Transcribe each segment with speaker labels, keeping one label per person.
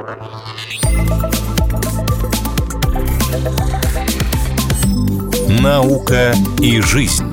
Speaker 1: Наука и жизнь.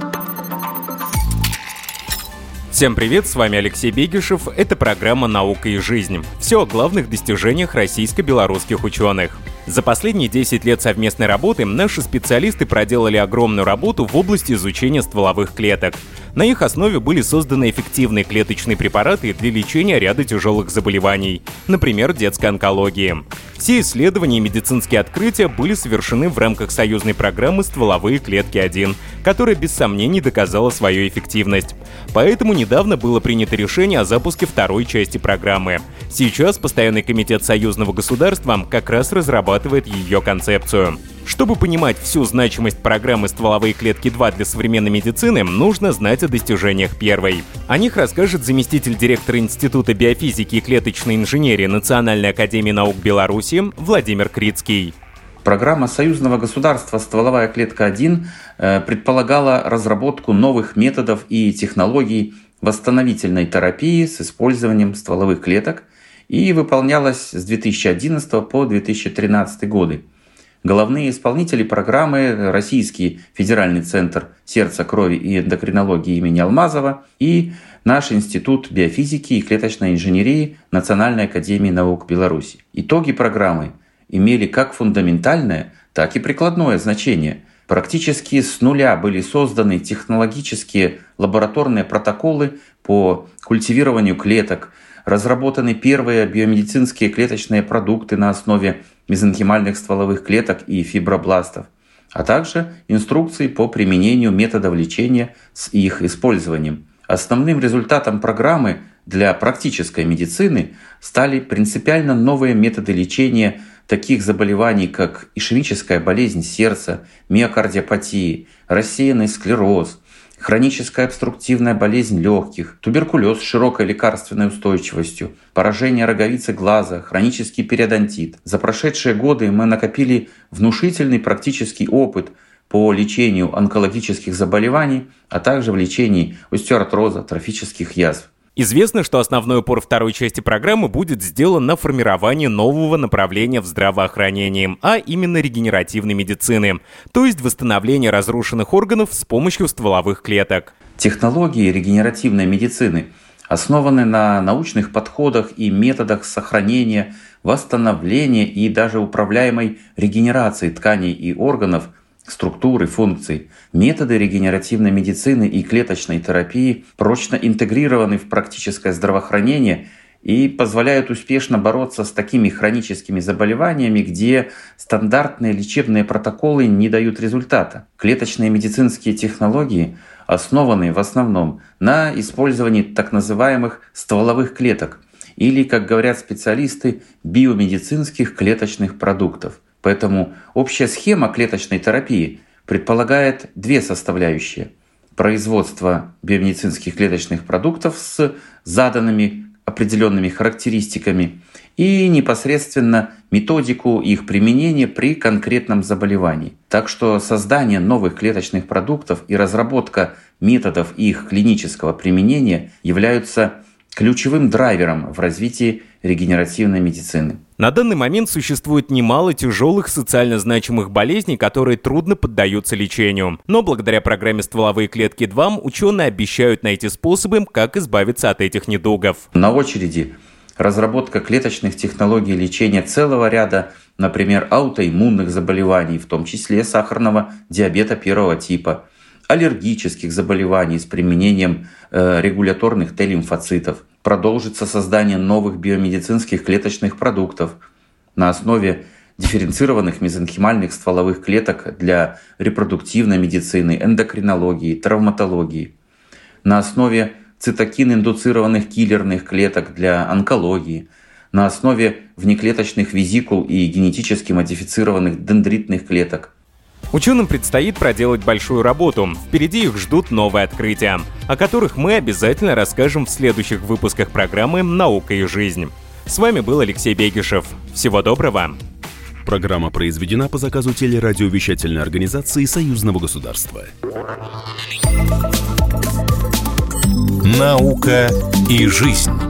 Speaker 2: Всем привет, с вами Алексей Бегишев. Это программа «Наука и жизнь». Все о главных достижениях российско-белорусских ученых. За последние 10 лет совместной работы наши специалисты проделали огромную работу в области изучения стволовых клеток. На их основе были созданы эффективные клеточные препараты для лечения ряда тяжелых заболеваний, например, детской онкологии. Все исследования и медицинские открытия были совершены в рамках союзной программы «Стволовые клетки-1», которая без сомнений доказала свою эффективность. Поэтому недавно было принято решение о запуске второй части программы. Сейчас Постоянный комитет союзного государства как раз разрабатывает ее концепцию. Чтобы понимать всю значимость программы «Стволовые клетки-2» для современной медицины, нужно знать о достижениях первой. О них расскажет заместитель директора Института биофизики и клеточной инженерии Национальной академии наук Беларуси Владимир Крицкий.
Speaker 3: Программа союзного государства «Стволовая клетка-1» предполагала разработку новых методов и технологий восстановительной терапии с использованием стволовых клеток и выполнялась с 2011 по 2013 годы. Головные исполнители программы – Российский федеральный центр сердца, крови и эндокринологии имени Алмазова и наш Институт биофизики и клеточной инженерии Национальной академии наук Беларуси. Итоги программы имели как фундаментальное, так и прикладное значение. Практически с нуля были созданы технологические лабораторные протоколы по культивированию клеток, разработаны первые биомедицинские клеточные продукты на основе мезонхимальных стволовых клеток и фибробластов, а также инструкции по применению методов лечения с их использованием. Основным результатом программы для практической медицины стали принципиально новые методы лечения таких заболеваний, как ишемическая болезнь сердца, миокардиопатии, рассеянный склероз, хроническая обструктивная болезнь легких, туберкулез с широкой лекарственной устойчивостью, поражение роговицы глаза, хронический периодонтит. За прошедшие годы мы накопили внушительный практический опыт по лечению онкологических заболеваний, а также в лечении остеоартроза, трофических язв.
Speaker 2: Известно, что основной упор второй части программы будет сделан на формирование нового направления в здравоохранении, а именно регенеративной медицины, то есть восстановление разрушенных органов с помощью стволовых клеток.
Speaker 3: Технологии регенеративной медицины основаны на научных подходах и методах сохранения, восстановления и даже управляемой регенерации тканей и органов, структуры, функций. Методы регенеративной медицины и клеточной терапии прочно интегрированы в практическое здравоохранение и позволяют успешно бороться с такими хроническими заболеваниями, где стандартные лечебные протоколы не дают результата. Клеточные медицинские технологии основаны в основном на использовании так называемых стволовых клеток или, как говорят специалисты, биомедицинских клеточных продуктов. Поэтому общая схема клеточной терапии предполагает две составляющие: производство биомедицинских клеточных продуктов с заданными определенными характеристиками и непосредственно методику их применения при конкретном заболевании. Так что создание новых клеточных продуктов и разработка методов их клинического применения являются ключевым драйвером в развитии регенеративной медицины.
Speaker 2: На данный момент существует немало тяжелых социально значимых болезней, которые трудно поддаются лечению. Но благодаря программе «Стволовые клетки-2» ученые обещают найти способы, как избавиться от этих недугов.
Speaker 3: На очереди разработка клеточных технологий лечения целого ряда, например, аутоиммунных заболеваний, в том числе сахарного диабета первого типа, аллергических заболеваний с применением регуляторных Т-лимфоцитов. Продолжится создание новых биомедицинских клеточных продуктов на основе дифференцированных мезонхимальных стволовых клеток для репродуктивной медицины, эндокринологии, травматологии, на основе цитокин-индуцированных киллерных клеток для онкологии, на основе внеклеточных везикул и генетически модифицированных дендритных клеток.
Speaker 2: Ученым предстоит проделать большую работу. Впереди их ждут новые открытия, о которых мы обязательно расскажем в следующих выпусках программы «Наука и жизнь». С вами был Алексей Бегишев. Всего доброго.
Speaker 1: Программа произведена по заказу телерадиовещательной организации Союзного государства. «Наука и жизнь».